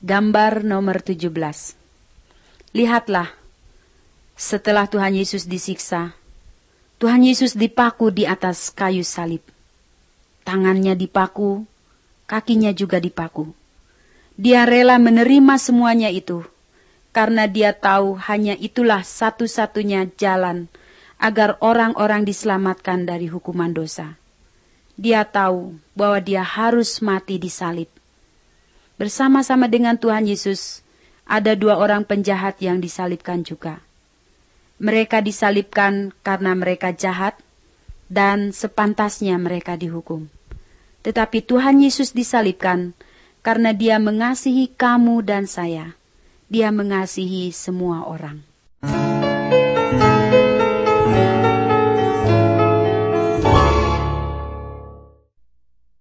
Gambar nomor 17. Lihatlah, setelah Tuhan Yesus disiksa, Tuhan Yesus dipaku di atas kayu salib. Tangannya dipaku, kakinya juga dipaku. Dia rela menerima semuanya itu, karena dia tahu hanya itulah satu-satunya jalan agar orang-orang diselamatkan dari hukuman dosa. Dia tahu bahwa dia harus mati di salib. Bersama-sama dengan Tuhan Yesus, ada 2 orang penjahat yang disalibkan juga. Mereka disalibkan karena mereka jahat, dan sepantasnya mereka dihukum. Tetapi Tuhan Yesus disalibkan karena Dia mengasihi kamu dan saya. Dia mengasihi semua orang.